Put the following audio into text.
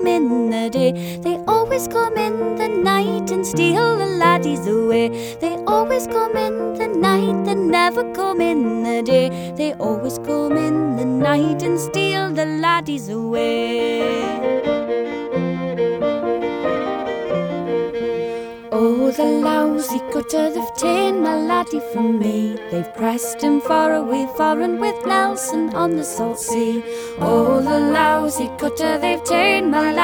in the day. They always come in the night and steal the laddies away. They always come in the night, they never come in the day. They always come in the night and steal the laddies away. Oh, the lousy cutter, they've ta'en my laddie from me. They've pressed him far away, foreign with Nelson on the salt sea. Oh, the lousy cutter, they've ta'en my laddie